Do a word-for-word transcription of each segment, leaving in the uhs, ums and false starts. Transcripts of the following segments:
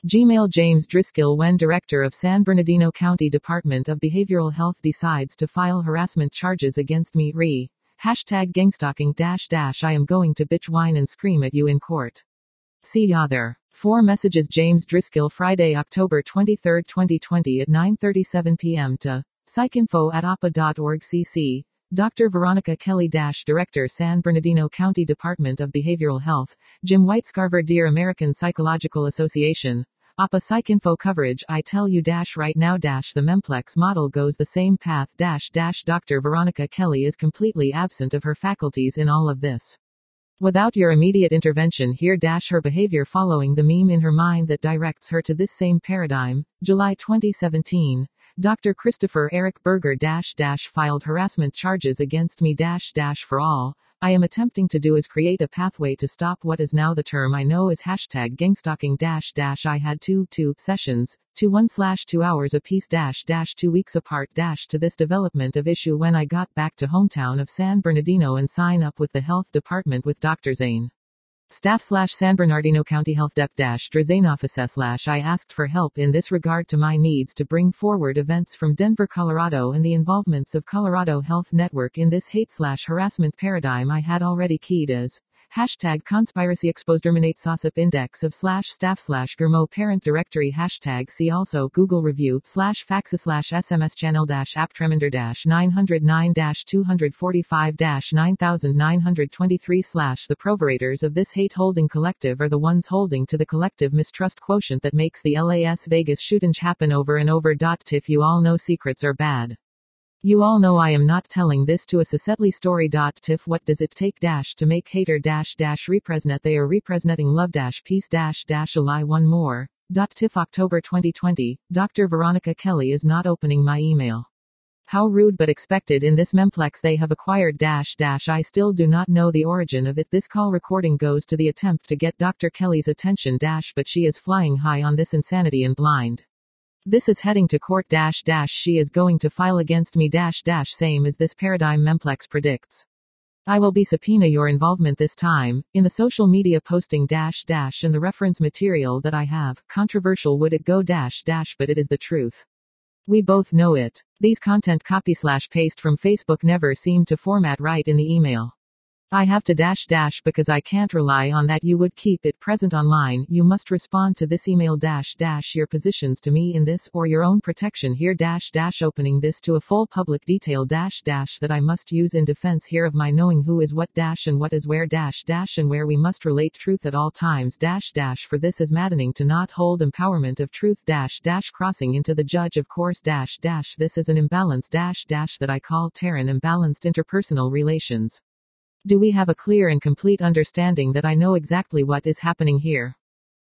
Gmail James Driscoll when Director of San Bernardino County Department of Behavioral Health decides to file harassment charges against me. Re. Hashtag gangstalking dash dash I am going to bitch whine and scream at you in court. See other. Four messages James Driscoll Friday October twenty-third twenty twenty at nine thirty-seven p m to psychinfo at appa dot org cc. Doctor Veronica Kelly dash Director San Bernardino County Department of Behavioral Health. Jim Whitescarver Dear American Psychological Association. Appa PsycInfo coverage I tell you dash right now dash the Memplex model goes the same path dash dash Doctor Veronica Kelly is completely absent of her faculties in all of this. Without your immediate intervention here dash her behavior following the meme in her mind that directs her to this same paradigm. July twenty seventeen. Doctor Christopher Eric Berger dash dash filed harassment charges against me dash dash for all I am attempting to do is create a pathway to stop what is now the term I know as hashtag gangstalking dash dash I had two two sessions, two one slash two hours apiece dash dash two weeks apart dash to this development of issue when I got back to hometown of San Bernardino and sign up with the health department with Doctor Zane. Staff slash San Bernardino County Health Dep dash Drazane Office slash I asked for help in this regard to my needs to bring forward events from Denver, Colorado and the involvements of Colorado Health Network in this hate slash harassment paradigm I had already keyed as hashtag conspiracy exposed terminate SOSIP index of slash staff slash Germo parent directory hashtag see also Google review slash faxa slash SMS channel dash app tremender dash nine oh nine dash two forty-five dash nine nine two three slash the proverators of this hate holding collective are the ones holding to the collective mistrust quotient that makes the Las Vegas shooting happen over and over. Tiff you all know secrets are bad. You all know I am not telling this to a Cecily story. Tiff what does it take dash to make hater dash dash represent they are representing love dash peace dash dash a lie one more. Tiff October twenty twenty. Doctor Veronica Kelly is not opening my email. How rude but expected in this Memplex they have acquired dash dash I still do not know the origin of it. This call recording goes to the attempt to get Doctor Kelly's attention dash but she is flying high on this insanity and blind. This is heading to court dash dash she is going to file against me dash dash same as this paradigm Memplex predicts. I will be subpoena your involvement this time, in the social media posting dash dash and the reference material that I have, controversial would it go dash dash but it is the truth. We both know it. These content copy slash paste from Facebook never seem to format right in the email. I have to dash dash because I can't rely on that you would keep it present online. You must respond to this email dash dash your positions to me in this or your own protection here dash dash opening this to a full public detail dash dash that I must use in defense here of my knowing who is what dash and what is where dash dash and where we must relate truth at all times dash dash for this is maddening to not hold empowerment of truth dash dash crossing into the judge of course dash dash this is an imbalance dash dash that I call Terran imbalanced interpersonal relations. Do we have a clear and complete understanding that I know exactly what is happening here?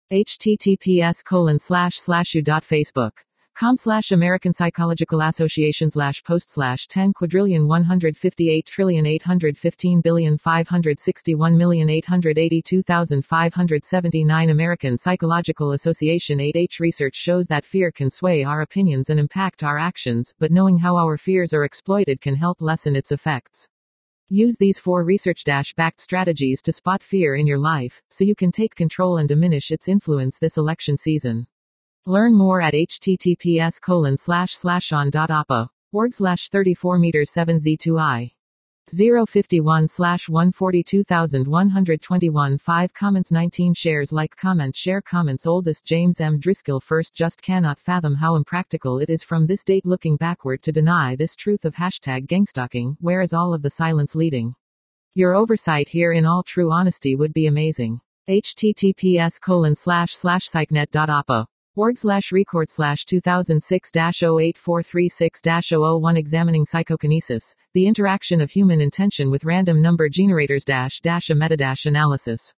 https colon slash slash u dot facebook com slash American Psychological Association slash post slash ten quadrillion one hundred fifty-eight trillion eight hundred fifteen billion five hundred sixty-one million eight hundred eighty-two thousand five hundred seventy-nine American Psychological Association eight H research shows that fear can sway our opinions and impact our actions, but knowing how our fears are exploited can help lessen its effects. Use these four research-backed strategies to spot fear in your life, so you can take control and diminish its influence this election season. Learn more at https colon slash slash on dot appa org slash thirty-four meters seven z two i zero fifty-one slash one forty-two thousand one hundred twenty-one five comments nineteen shares like comment share comments oldest James M. Driscoll first just cannot fathom how impractical it is from this date looking backward to deny this truth of hashtag gangstalking, where is all of the silence leading? Your oversight here in all true honesty would be amazing. https colon slash slash psychnet dot appa org slash record slash two thousand six dash oh eight four three six dash zero zero one examining psychokinesis, the interaction of human intention with random number generators dash dash a meta dash analysis.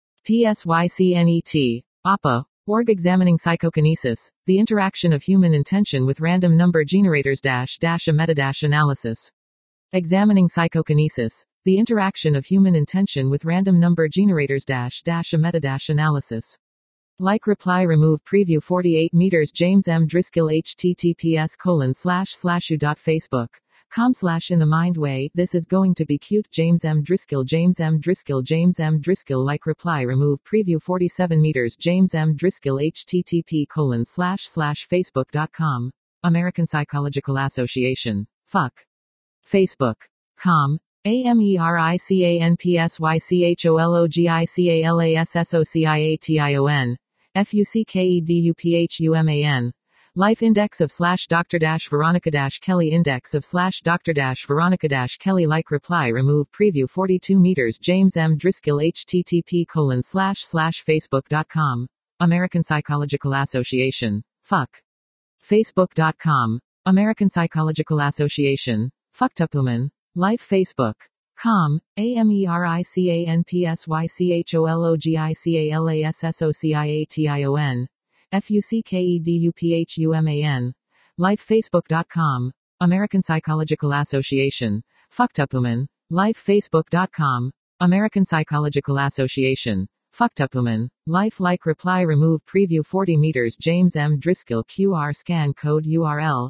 Psychnet appa org examining psychokinesis, the interaction of human intention with random number generators dash dash a meta dash analysis. Examining psychokinesis, the interaction of human intention with random number generators dash dash a meta dash analysis. Like reply remove preview forty-eight meters James M. Driscoll https colon slash slash u dot facebook Com slash in the mind way, this is going to be cute. James M. Driscoll, James M. Driscoll, James M. Driscoll, like reply, remove, preview forty-seven meters, James M. Driscoll, http colon slash slash facebook dot com. American Psychological Association. Fuck. Facebook. Com. A M E R I C A N P S Y C H O L O G I C A L A S S O C I A T I O N. F U C K E D U P H U M A N. Life index of slash Doctor dash Veronica dash Kelly index of slash Doctor dash Veronica dash Kelly, like reply, remove, preview forty-two meters, James M. Driscoll, http colon slash slash facebook dot com. American Psychological Association. Fuck. Facebook dot com. American Psychological Association. Fucked up woman. Life Facebook. Com. A M E R I C A N P S Y C H O L O G I C A L A S S O C I A T I O N. F U C K E D U P H U M A N. Life Facebook dot com. American Psychological Association. Fucked up woman. Life Facebook dot com. American Psychological Association. Fucked up woman. Life like reply, remove, preview forty meters, James M. Driscoll, Q R scan code U R L,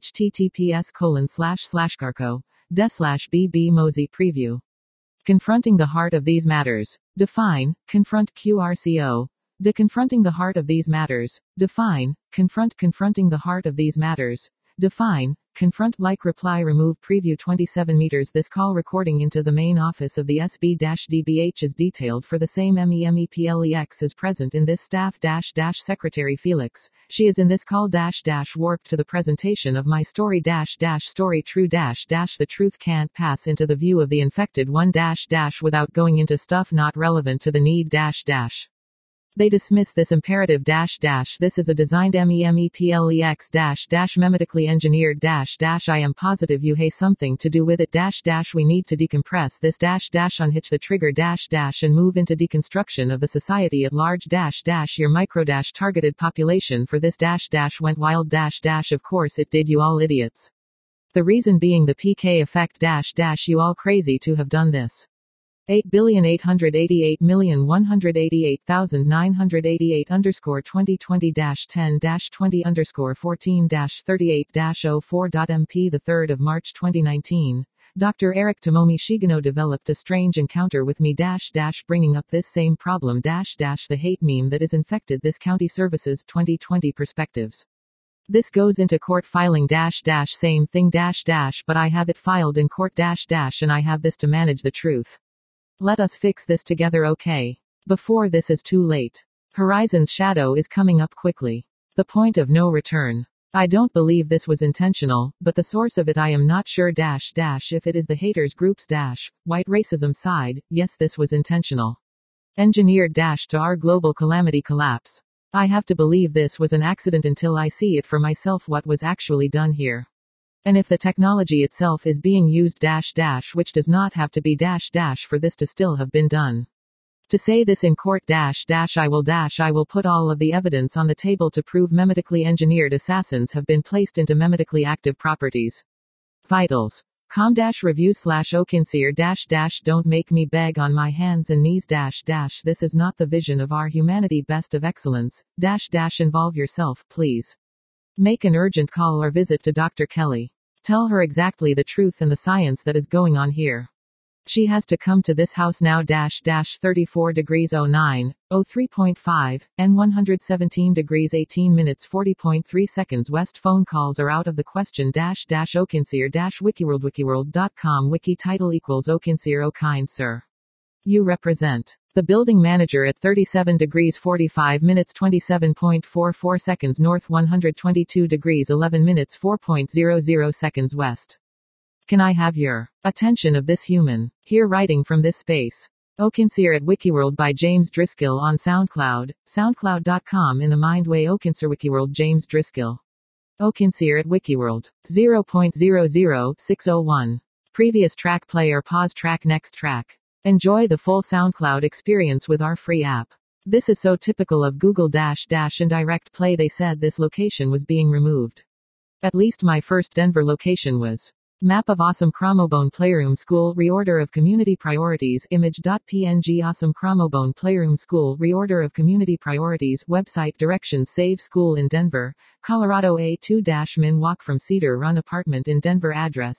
https colon slash slash carco, de slash bb mosey preview. Confronting the heart of these matters. Define, confront Q R C O. De confronting the heart of these matters. Define, confront confronting the heart of these matters. Define, confront like reply, remove, preview twenty-seven meters. This call recording into the main office of the S B D B H is detailed for the same MEMEPLEX is present in this staff dash dash secretary Felix. She is in this call dash dash warped to the presentation of my story dash dash story true dash dash the truth can't pass into the view of the infected one dash dash without going into stuff not relevant to the need dash dash. They dismiss this imperative dash dash this is a designed MEMEPLEX dash dash memetically engineered dash dash I am positive you have something to do with it dash dash we need to decompress this dash dash unhitch the trigger dash dash and move into deconstruction of the society at large dash dash your micro dash targeted population for this dash dash went wild dash dash of course it did you all idiots. The reason being the P K effect dash dash you all crazy to have done this. eight billion eight hundred eighty-eight million one hundred eighty-eight thousand nine hundred eighty-eight underscore twenty twenty dash ten dash twenty underscore fourteen dash thirty-eight dash oh four dot M P the third of March twenty nineteen. Doctor Eric Tomomi Shigeno developed a strange encounter with me dash dash bringing up this same problem dash dash the hate meme that is infected this county services twenty twenty perspectives. This goes into court filing dash dash same thing dash dash but I have it filed in court dash dash and I have this to manage the truth. Let us fix this together, okay? Before this is too late. Horizon's shadow is coming up quickly. The point of no return. I don't believe this was intentional, but the source of it I am not sure dash dash if it is the haters groups dash, white racism side, yes this was intentional. Engineered dash to our global calamity collapse. I have to believe this was an accident until I see it for myself what was actually done here. And if the technology itself is being used dash dash which does not have to be dash dash for this to still have been done. To say this in court dash dash I will dash I will put all of the evidence on the table to prove memetically engineered assassins have been placed into memetically active properties. Vitals. Com dash review slash Okinseer dash dash don't make me beg on my hands and knees dash dash this is not the vision of our humanity best of excellence, dash dash involve yourself, please. Make an urgent call or visit to Doctor Kelly. Tell her exactly the truth and the science that is going on here. She has to come to this house now dash dash thirty-four degrees oh nine, oh three point five, and one hundred seventeen degrees eighteen minutes forty point three seconds west. Phone calls are out of the question dash dash Okinseer dash wikiworld wikiworld dot com wiki title equals Okinseer. Oh kind sir. You represent the building manager at thirty-seven degrees forty-five minutes twenty-seven point four four seconds north, one hundred twenty-two degrees eleven minutes four point zero zero seconds west. Can I have your attention of this human? Here writing from this space. Okinseer at Wikiworld by James Driscoll on SoundCloud, soundcloud dot com in the Mindway Okinseer Wikiworld James Driscoll. Okinseer at Wikiworld. zero point zero zero six zero one. Previous track play or pause track next track. Enjoy the full SoundCloud experience with our free app. This is so typical of Google dash dash and direct play. They said this location was being removed. At least my first Denver location was. Map of Awesome Chromobone Playroom School Reorder of Community Priorities Image.png Awesome Chromobone Playroom School Reorder of Community Priorities Website Directions Save School in Denver, Colorado A two Min Walk from Cedar Run Apartment in Denver Address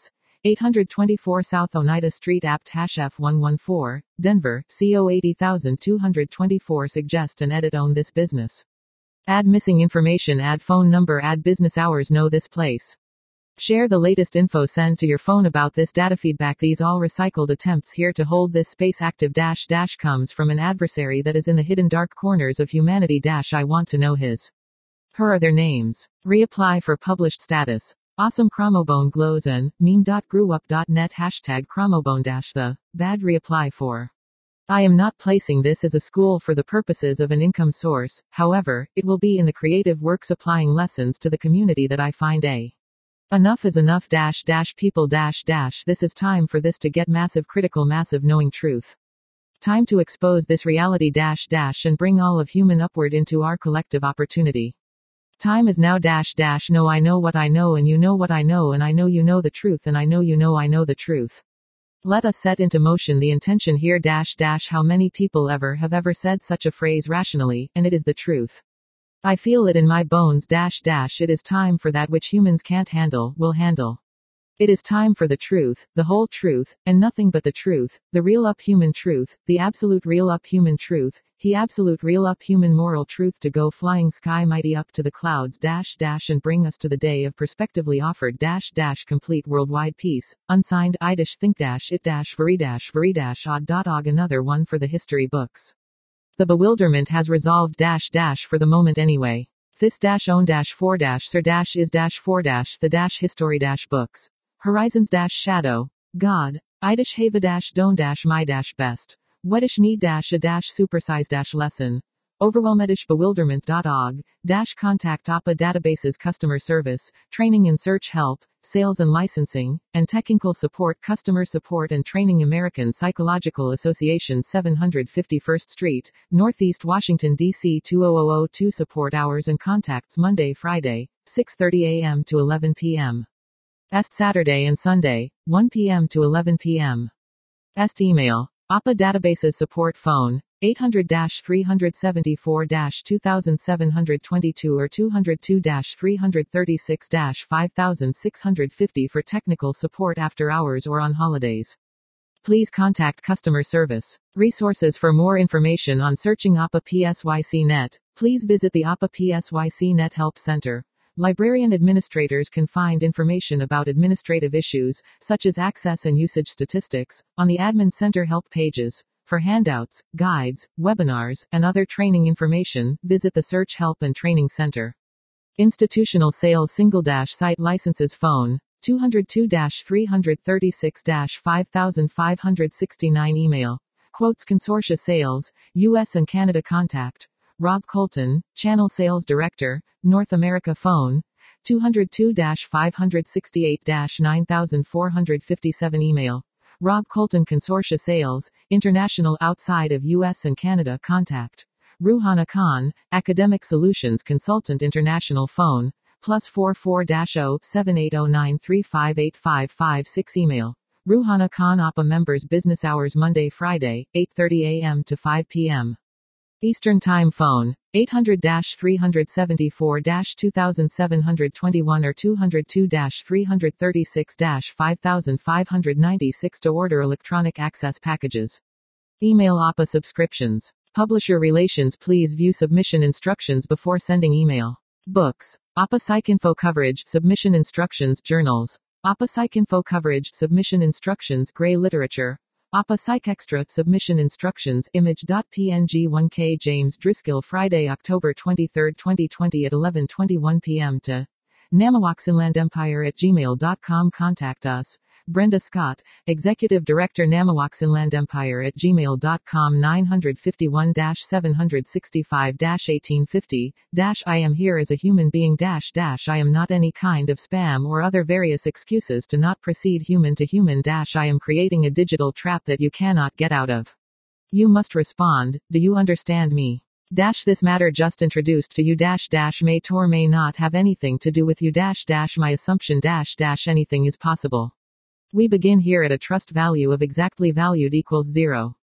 eight twenty-four South Oneida Street apt hash F one one four, Denver, C O eight zero two two four suggest and edit own this business. Add missing information, add phone number, add business hours, know this place. Share the latest info, send to your phone about this data feedback. These all recycled attempts here to hold this space active dash dash comes from an adversary that is in the hidden dark corners of humanity dash I want to know his. Her are their names. Reapply for published status. Awesome Chromobone glows and meme.grewup.net hashtag Chromobone dash the bad reapply for. I am not placing this as a school for the purposes of an income source, however, it will be in the creative works applying lessons to the community that I find a. Enough is enough dash dash people dash dash this is time for this to get massive critical massive knowing truth. Time to expose this reality dash dash and bring all of human upward into our collective opportunity. Time is now dash dash know I know what I know and you know what I know and I know you know the truth and I know you know I know the truth. Let us set into motion the intention here dash dash how many people ever have ever said such a phrase rationally, and it is the truth. I feel it in my bones dash dash it is time for that which humans can't handle, will handle. It is time for the truth, the whole truth, and nothing but the truth, the real up human truth, the absolute real up human truth, he absolute real up human moral truth to go flying sky mighty up to the clouds dash dash and bring us to the day of perspectively offered dash dash complete worldwide peace. Unsigned Idish think dash it dash very dash very dash odd dot og another one for the history books. The bewilderment has resolved dash dash for the moment anyway. This dash own dash four dash sir dash is dash four dash the dash history dash books. Horizons dash shadow. God. Idish have a dash don't dash my dash best. Wedish need dash a dash supersize dash lesson. Overwhelmedish bewilderment dot org, dash contact A P A databases customer service, training and search help, sales and licensing, and technical support customer support and training American Psychological Association seven fifty-first Street, Northeast Washington, D C two thousand two support hours and contacts Monday Friday, six thirty a m to eleven p m Est Saturday and Sunday, one p m to eleven p m Est email. A P A databases support phone, eight hundred three seventy-four twenty-seven twenty-two or two oh two three thirty-six five six fifty for technical support after hours or on holidays. Please contact customer service. Resources for more information on searching A P A P S Y C net, please visit the A P A P S Y C net Help Center. Librarian administrators can find information about administrative issues, such as access and usage statistics, on the Admin Center help pages. For handouts, guides, webinars, and other training information, visit the Search Help and Training Center. Institutional Sales Single Dash Site Licenses Phone, two oh two three thirty-six five five six nine Email. Quotes Consortia Sales, U S and Canada Contact. Rob Colton, Channel Sales Director, North America Phone, two oh two five sixty-eight nine four five seven Email. Rob Colton Consortia Sales, International Outside of U S and Canada Contact. Ruhana Khan, Academic Solutions Consultant International Phone, plus four four zero seven eight zero nine three five eight five five six Email. Ruhana Khan A P A Members Business Hours Monday Friday, eight thirty a m to five p m Eastern Time Phone, eight hundred three seventy-four twenty-seven twenty-one or two oh two three thirty-six five five ninety-six to order electronic access packages. Email A P A subscriptions. Publisher relations. Please view submission instructions before sending email. Books. A P A PsycInfo coverage, submission instructions, journals. A P A PsycInfo coverage, submission instructions, gray literature. A P A PsycExtra, submission instructions, image.png one K James Driscoll Friday, October twenty-third twenty twenty at eleven twenty-one p m to namawaxinlandempire at gmail dot com. Contact us. Brenda Scott, Executive Director namawaxinlandempire at gmail dot com nine five one seven six five eighteen fifty I am here as a human being dash dash I am not any kind of spam or other various excuses to not proceed human to human dash I am creating a digital trap that you cannot get out of. You must respond. Do you understand me? Dash this matter just introduced to you dash dash may or may not have anything to do with you dash dash my assumption dash dash anything is possible. We begin here at a trust value of exactly valued equals zero.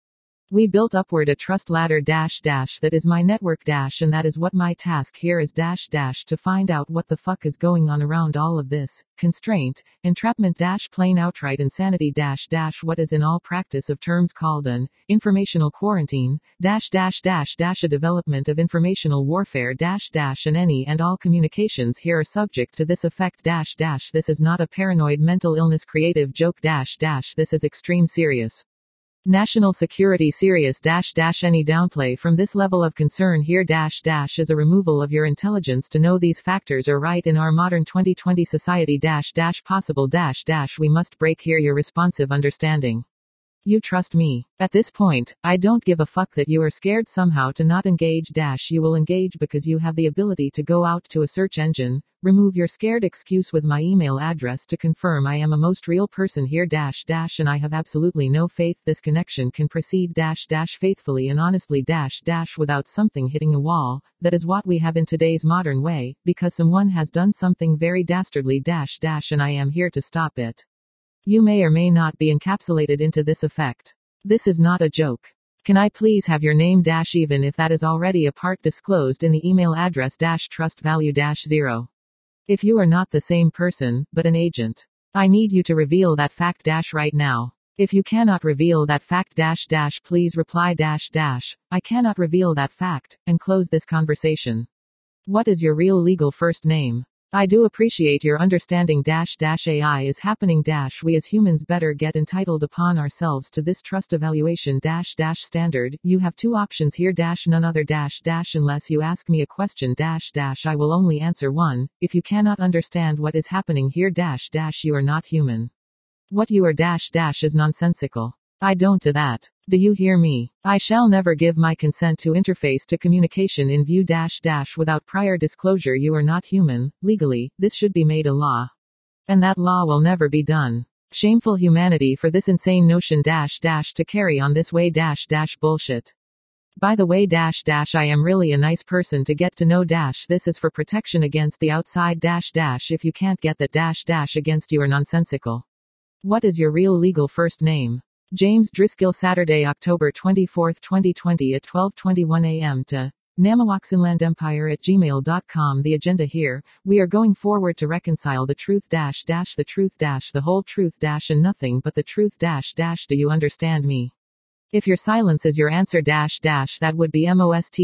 We built upward a trust ladder dash dash that is my network dash and that is what my task here is dash dash to find out what the fuck is going on around all of this. Constraint, entrapment dash plain outright insanity dash dash what is in all practice of terms called an informational quarantine, dash dash dash dash a development of informational warfare dash dash and any and all communications here are subject to this effect dash dash this is not a paranoid mental illness creative joke dash dash this is extreme serious. National security serious dash dash any downplay from this level of concern here dash dash is a removal of your intelligence to know these factors are right in our modern twenty twenty society dash dash possible dash dash we must break here your responsive understanding. You trust me. At this point, I don't give a fuck that you are scared somehow to not engage dash you will engage because you have the ability to go out to a search engine, remove your scared excuse with my email address to confirm I am a most real person here dash dash and I have absolutely no faith this connection can proceed dash dash faithfully and honestly dash dash without something hitting a wall. That is what we have in today's modern way, because someone has done something very dastardly dash dash and I am here to stop it. You may or may not be encapsulated into this effect. This is not a joke. Can I please have your name dash even if that is already a part disclosed in the email address dash trust value dash zero. If you are not the same person, but an agent. I need you to reveal that fact dash right now. If you cannot reveal that fact dash dash please reply dash dash, I cannot reveal that fact, and close this conversation. What is your real legal first name? I do appreciate your understanding dash dash A I is happening dash we as humans better get entitled upon ourselves to this trust evaluation dash dash standard. You have two options here dash none other dash dash unless you ask me a question dash dash I will only answer one. If you cannot understand what is happening here dash dash you are not human. What you are dash dash is nonsensical. I don't do that. Do you hear me? I shall never give my consent to interface to communication in view dash dash without prior disclosure you are not human. Legally, this should be made a law. And that law will never be done. Shameful humanity for this insane notion dash dash to carry on this way dash dash bullshit. By the way dash dash I am really a nice person to get to know dash this is for protection against the outside dash dash if you can't get that dash dash against you are nonsensical. What is your real legal first name? James Driscoll Saturday, October twenty-fourth, twenty twenty at twelve twenty-one a m to namawaxinlandempire at gmail dot com. The agenda here, we are going forward to reconcile the truth dash dash the truth dash the whole truth dash and nothing but the truth dash dash do you understand me? If your silence is your answer dash dash that would be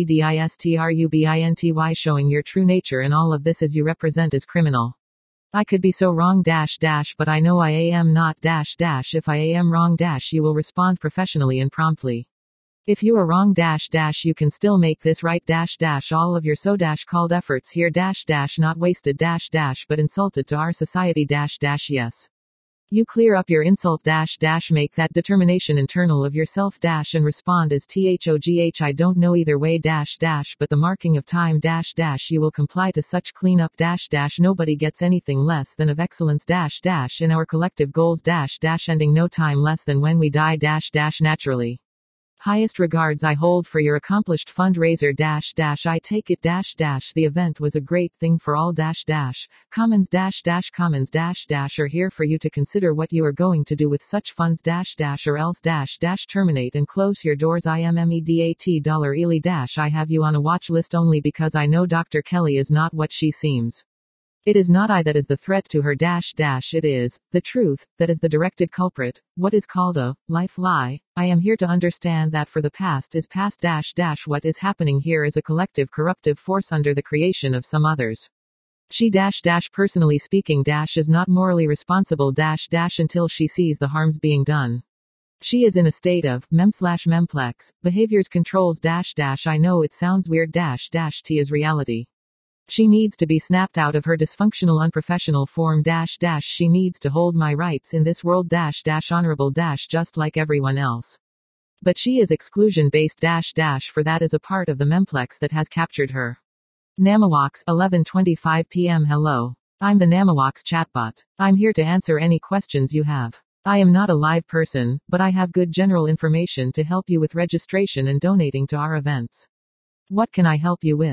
mostdistrubinty showing your true nature and all of this as you represent is criminal. I could be so wrong dash dash but I know I am not dash dash if I am wrong dash you will respond professionally and promptly. If you are wrong dash dash you can still make this right dash dash all of your so dash called efforts here dash dash not wasted dash dash but insulted to our society dash dash yes. You clear up your insult dash dash make that determination internal of yourself dash and respond as thogh I don't know either way dash dash but the marking of time dash dash you will comply to such cleanup dash dash nobody gets anything less than of excellence dash dash in our collective goals dash dash ending no time less than when we die dash dash naturally. Highest regards I hold for your accomplished fundraiser dash dash I take it dash dash the event was a great thing for all dash dash commons dash dash commons dash dash are here for you to consider what you are going to do with such funds dash dash or else dash dash terminate and close your doors I am medat dollar Ely dash I have you on a watch list only because I know Doctor Kelly is not what she seems. It is not I that is the threat to her dash dash it is the truth that is the directed culprit, what is called a life lie. I am here to understand that for the past is past dash dash what is happening here is a collective corruptive force under the creation of some others. She dash dash personally speaking dash is not morally responsible dash dash until she sees the harms being done. She is in a state of mem slash memplex behaviors controls dash dash I know it sounds weird dash dash T is reality. She needs to be snapped out of her dysfunctional unprofessional form dash dash she needs to hold my rights in this world dash dash honorable dash just like everyone else. But she is exclusion based dash dash for that is a part of the memplex that has captured her. Namawax eleven twenty-five p m Hello. I'm the Namawax chatbot. I'm here to answer any questions you have. I am not a live person, but I have good general information to help you with registration and donating to our events. What can I help you with?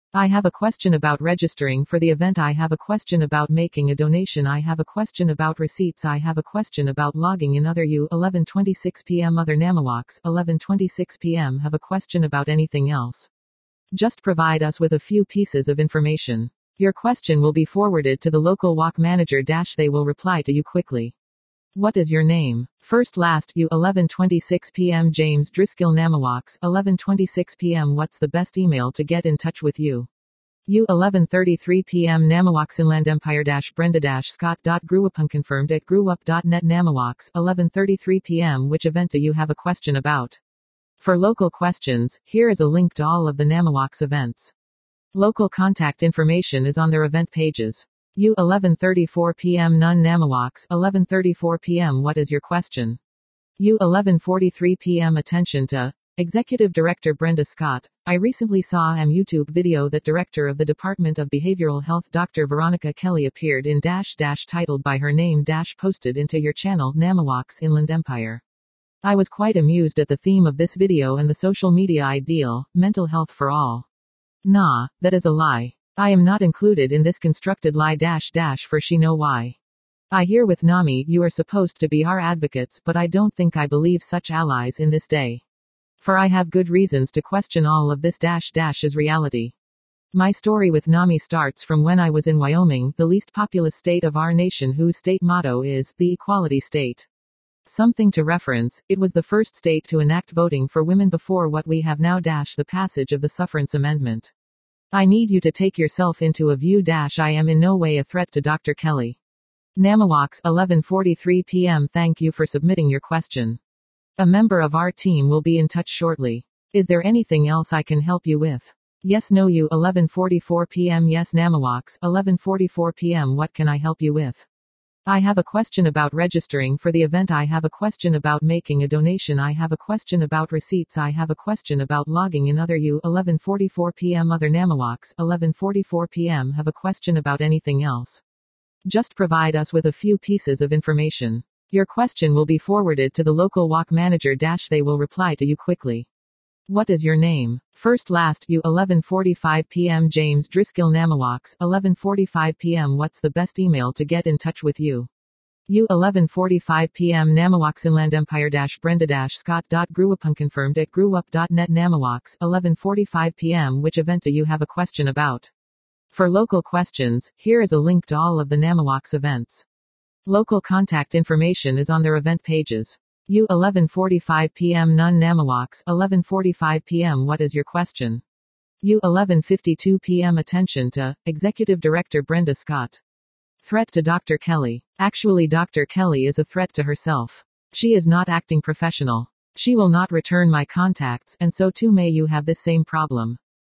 I have a question about registering for the event. I have a question about making a donation. I have a question about receipts. I have a question about logging in. Other U eleven twenty-six p m Other Namawaks eleven twenty-six p m Have a question about anything else? Just provide us with a few pieces of information. Your question will be forwarded to the local walk manager dash they will reply to you quickly. What is your name? First last U eleven twenty-six p m James Driscoll Namawaks eleven twenty-six p m What's the best email to get in touch with you? U eleven thirty-three p m Namawaks Inland Empire dash Brenda dash Scott dot grew up unconfirmed at grew up dot net Namawaks eleven thirty-three p m Which event do you have a question about? For local questions, here is a link to all of the Namawaks events. Local contact information is on their event pages. U eleven thirty-four p m Nunn Namawaks eleven thirty-four p m What is your question? U eleven forty-three p m Attention to Executive Director Brenda Scott. I recently saw a YouTube video that Director of the Department of Behavioral Health Doctor Veronica Kelly appeared in dash dash titled by her name dash posted into your channel Namawaks Inland Empire. I was quite amused at the theme of this video and the social media ideal, mental health for all. Nah, that is a lie. I am not included in this constructed lie dash dash for she know why. I hear with Nami, you are supposed to be our advocates, but I don't think I believe such allies in this day. For I have good reasons to question all of this dash dash as reality. My story with Nami starts from when I was in Wyoming, the least populous state of our nation whose state motto is, the equality state. Something to reference, it was the first state to enact voting for women before what we have now dash the passage of the Suffrance Amendment. I need you to take yourself into a view dash I am in no way a threat to Doctor Kelly. Namawaks eleven forty-three p m Thank you for submitting your question. A member of our team will be in touch shortly. Is there anything else I can help you with? Yes no U eleven forty-four p m Yes Namawaks eleven forty-four p m What can I help you with? I have a question about registering for the event. I have a question about making a donation. I have a question about receipts. I have a question about logging in. Other U eleven forty-four p m Other Namawaks eleven forty-four p m Have a question about anything else? Just provide us with a few pieces of information. Your question will be forwarded to the local walk manager dash they will reply to you quickly. What is your name? First last U eleven forty-five p m James Driscoll Namawaks eleven forty-five p m What's the best email to get in touch with you? U eleven forty-five p m Namawaks Inland Empire dash Brenda dash Scott dot grew up unconfirmed at grew up dot net Namawaks eleven forty-five p m Which event do you have a question about? For local questions, here is a link to all of the Namawaks events. Local contact information is on their event pages. U eleven forty-five p m Nunn Namawaks eleven forty-five p m What is your question? U eleven fifty-two p m Attention to Executive Director Brenda Scott. Threat to Doctor Kelly. Actually, Doctor Kelly is a threat to herself. She is not acting professional. She will not return my contacts, and so too may you have this same problem.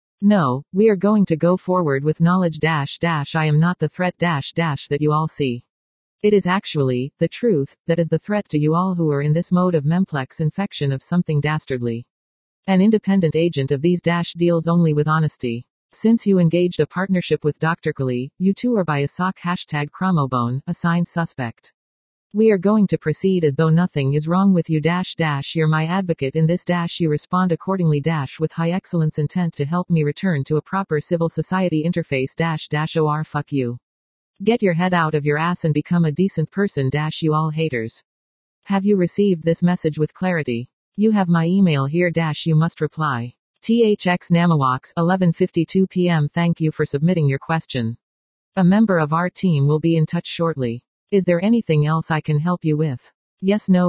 No, we are going to go forward with knowledge dash dash I am not the threat dash dash that you all see. It is actually, the truth, that is the threat to you all who are in this mode of memplex infection of something dastardly. An independent agent of these dash deals only with honesty. Since you engaged a partnership with Doctor Kelly, you too are by a sock hashtag Chromobone, assigned suspect. We are going to proceed as though nothing is wrong with you dash dash you're my advocate in this dash you respond accordingly dash with high excellence intent to help me return to a proper civil society interface dash dash or fuck you. Get your head out of your ass and become a decent person dash you all haters. Have you received this message with clarity? You have my email here dash you must reply. T H X Namawaks eleven fifty-two p m Thank you for submitting your question. A member of our team will be in touch shortly. Is there anything else I can help you with? Yes no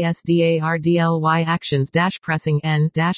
DASDARDLY actions dash pressing N dash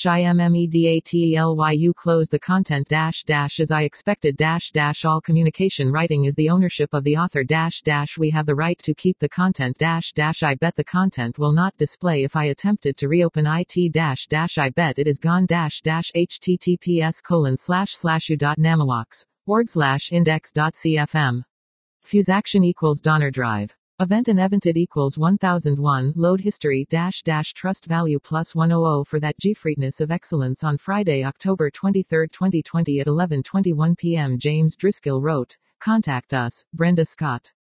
IMMEDATELYU close the content dash dash as I expected dash dash all communication writing is the ownership of the author dash dash we have the right to keep the content dash dash I bet the content will not display if I attempted to reopen it dash dash I bet it is gone dash dash https colon slash slash u dot namawaks org slash index dot cfm fuse action equals Donner drive. Event and evented equals one thousand one, load history dash dash trust value plus one hundred for that G-freetness of excellence on Friday, October twenty-third, twenty twenty at eleven twenty-one p m James Driscoll wrote, contact us, Brenda Scott.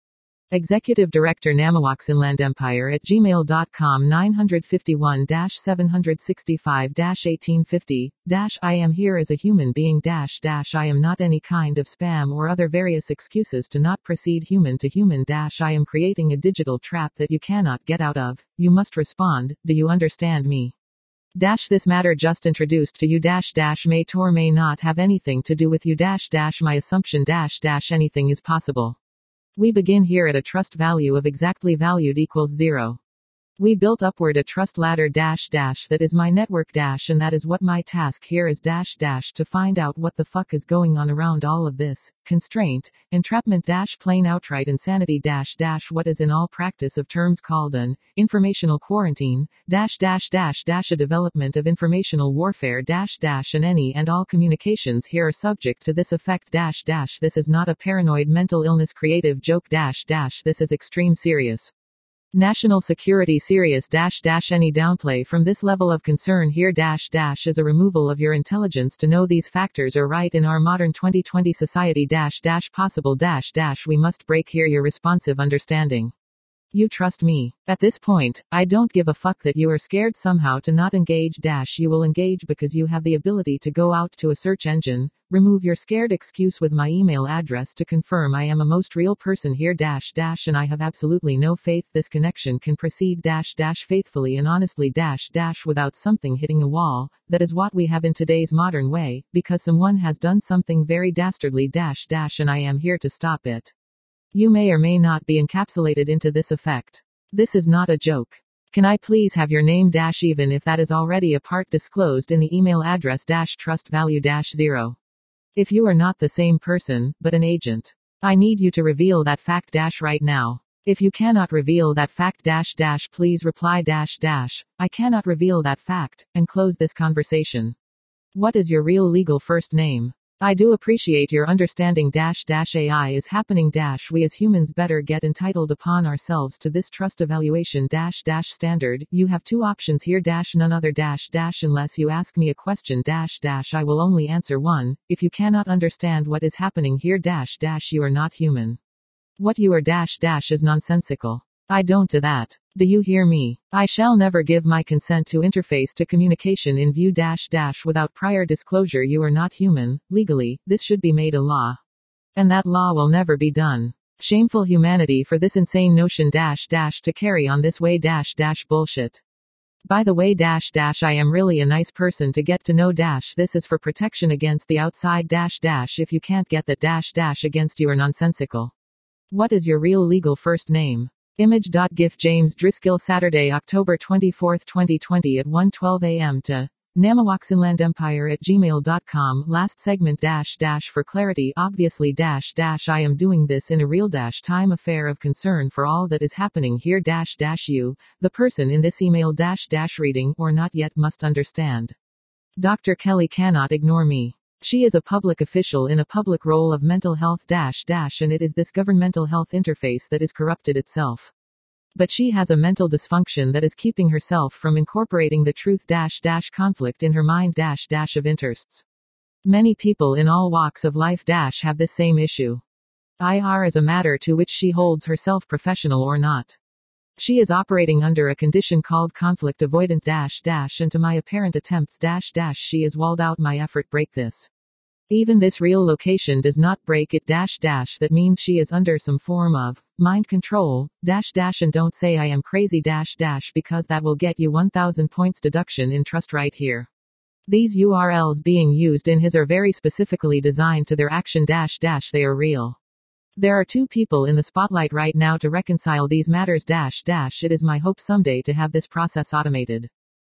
Executive Director Namawaxinland Empire at gmail dot com nine five one seven six five eighteen fifty dash I am here as a human being dash dash I am not any kind of spam or other various excuses to not proceed human to human dash I am creating a digital trap that you cannot get out of. You must respond. Do you understand me? Dash this matter just introduced to you dash dash may or may not have anything to do with you dash dash my assumption dash dash anything is possible. We begin here at a trust value of exactly valued equals zero. We built upward a trust ladder dash dash that is my network dash and that is what my task here is dash dash to find out what the fuck is going on around all of this. Constraint, entrapment dash plain outright insanity dash dash what is in all practice of terms called an informational quarantine dash dash dash dash a development of informational warfare dash dash and any and all communications here are subject to this effect dash dash this is not a paranoid mental illness creative joke dash dash this is extreme serious. National security serious dash dash any downplay from this level of concern here dash dash is a removal of your intelligence to know these factors are right in our modern twenty twenty society dash dash possible dash dash we must break here your responsive understanding. You trust me. At this point, I don't give a fuck that you are scared somehow to not engage dash you will engage because you have the ability to go out to a search engine, remove your scared excuse with my email address to confirm I am a most real person here dash dash and I have absolutely no faith this connection can proceed dash dash faithfully and honestly dash dash without something hitting a wall. That is what we have in today's modern way, because someone has done something very dastardly dash dash and I am here to stop it. You may or may not be encapsulated into this effect. This is not a joke. Can I please have your name dash even if that is already a part disclosed in the email address dash trust value dash zero. If you are not the same person, but an agent, I need you to reveal that fact dash right now. If you cannot reveal that fact dash dash please reply dash dash, I cannot reveal that fact, and close this conversation. What is your real legal first name? I do appreciate your understanding dash dash A I is happening dash we as humans better get entitled upon ourselves to this trust evaluation dash dash standard. You have two options here dash none other dash dash unless you ask me a question dash dash I will only answer one. If you cannot understand what is happening here dash dash you are not human. What you are dash dash is nonsensical. I don't do that. Do you hear me? I shall never give my consent to interface to communication in view dash dash without prior disclosure you are not human. Legally, this should be made a law. And that law will never be done. Shameful humanity for this insane notion dash dash to carry on this way dash dash bullshit. By the way dash dash I am really a nice person to get to know dash this is for protection against the outside dash dash if you can't get that dash dash against you are nonsensical. What is your real legal first name? Image.gif James Driscoll Saturday, October twenty-fourth, twenty twenty at one twelve a m to namawaxinlandempire at gmail dot com. Last segment dash dash for clarity obviously dash dash I am doing this in a real dash time affair of concern for all that is happening here dash dash you, the person in this email dash dash reading or not yet must understand. Doctor Kelly cannot ignore me. She is a public official in a public role of mental health dash dash and it is this governmental health interface that is corrupted itself. But she has a mental dysfunction that is keeping herself from incorporating the truth dash dash conflict in her mind dash dash of interests. Many people in all walks of life dash have this same issue. I R is a matter to which she holds herself professional or not. She is operating under a condition called conflict avoidant dash dash and to my apparent attempts dash dash she is walled out my effort break this. Even this real location does not break it dash dash that means she is under some form of mind control dash dash and don't say I am crazy dash dash because that will get you one thousand points deduction in trust right here. These U R Ls being used in his are very specifically designed to their action dash dash they are real. There are two people in the spotlight right now to reconcile these matters dash dash it is my hope someday to have this process automated.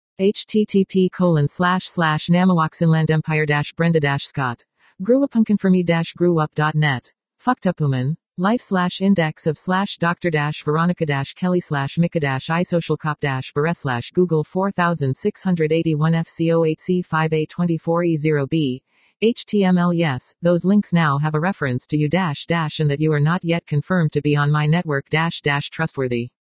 http colon slash slash namawaxinlandempire dash brenda dash scott grewupunkinforme dash grewup.net fucktupuman life slash index of slash dr dash veronica dash kelly slash mika dash isocialcop dash bare slash google four thousand six hundred eighty-one f c zero eight c five a twenty-four e zero b H T M L yes, those links now have a reference to you dash dash and that you are not yet confirmed to be on my network dash dash trustworthy.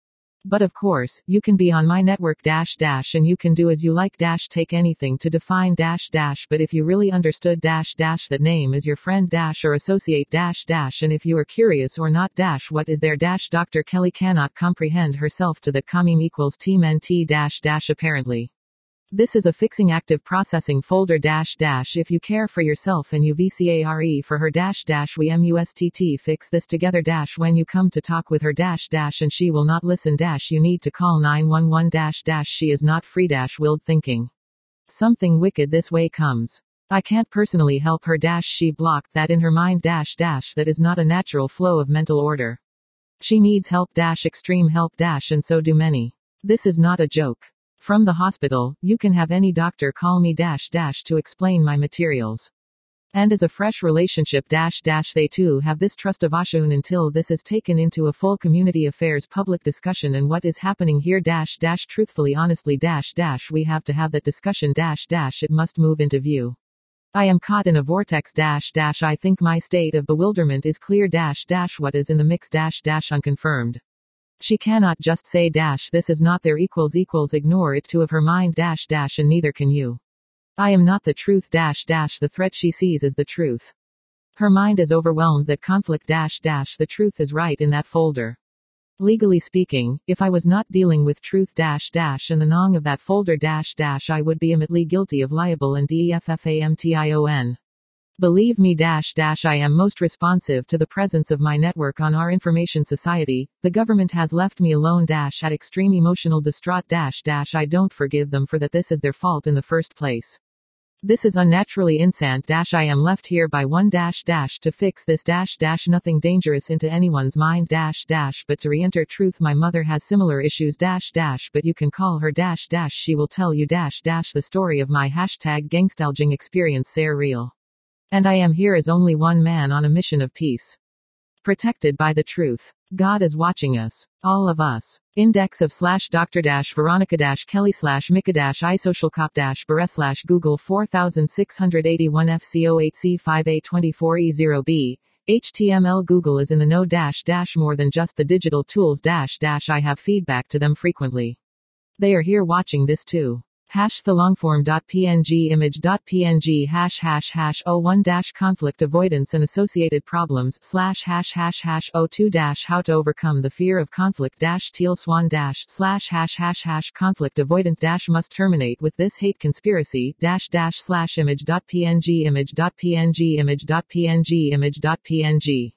But of course, you can be on my network dash dash and you can do as you like dash take anything to define dash dash but if you really understood dash dash that name is your friend dash or associate dash dash and if you are curious or not dash what is there dash Doctor Kelly cannot comprehend herself to that commeme equals team nt dash dash apparently. This is a fixing active processing folder dash dash if you care for yourself and you vcare for her dash dash we must fix this together dash when you come to talk with her dash dash and she will not listen dash you need to call nine one one dash dash she is not free dash willed thinking something wicked this way comes. I can't personally help her dash she blocked that in her mind dash dash that is not a natural flow of mental order. She needs help dash extreme help dash and so do many. This is not a joke. From the hospital, you can have any doctor call me dash dash to explain my materials. And as a fresh relationship dash dash they too have this trust of Ashun until this is taken into a full community affairs public discussion and what is happening here dash dash truthfully honestly dash dash we have to have that discussion dash dash it must move into view. I am caught in a vortex dash dash I think my state of bewilderment is clear dash dash what is in the mix dash dash unconfirmed. She cannot just say dash this is not there equals equals ignore it too of her mind dash dash and neither can you. I am not the truth dash dash the threat she sees is the truth. Her mind is overwhelmed that conflict dash dash the truth is right in that folder. Legally speaking, if I was not dealing with truth dash dash and the nong of that folder dash dash I would be immediately guilty of libel and defamation. Believe me dash dash I am most responsive to the presence of my network on our information society. The government has left me alone dash at extreme emotional distraught dash dash I don't forgive them for that this is their fault in the first place. This is unnaturally insane dash I am left here by one dash dash to fix this dash dash nothing dangerous into anyone's mind dash dash but to re-enter truth my mother has similar issues dash dash but you can call her dash dash she will tell you dash dash the story of my hashtag gangstalging experience say real. And I am here as only one man on a mission of peace. Protected by the truth. God is watching us. All of us. Index of slash Doctor dash Veronica dash Kelly slash Mika dash iSocialCop dash Beres slash Google four six eight one F C zero eight C five A two four E zero B. H T M L Google is in the know dash dash more than just the digital tools dash dash I have feedback to them frequently. They are here watching this too. Hash the longform.png image.png hash hash hash oh one dash conflict avoidance and associated problems slash hash hash hash oh two dash how to overcome the fear of conflict dash teal swan dash slash hash hash hash conflict avoidant dash must terminate with this hate conspiracy dash dash slash image.png image.png image.png image.png